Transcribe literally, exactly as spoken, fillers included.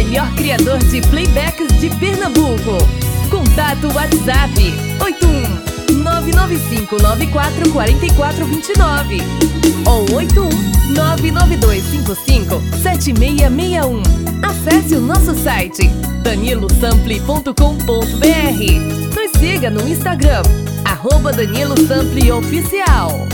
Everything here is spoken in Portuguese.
maior criador de playbacks de Pernambuco. Contato WhatsApp oito um nove nove cinco nove quatro quatro quatro dois nove ou oito um nove nove dois cinco cinco sete seis seis um. Acesse o nosso site danilo sample ponto com ponto br. Nos siga no Instagram, arroba Danilo Sample Oficial.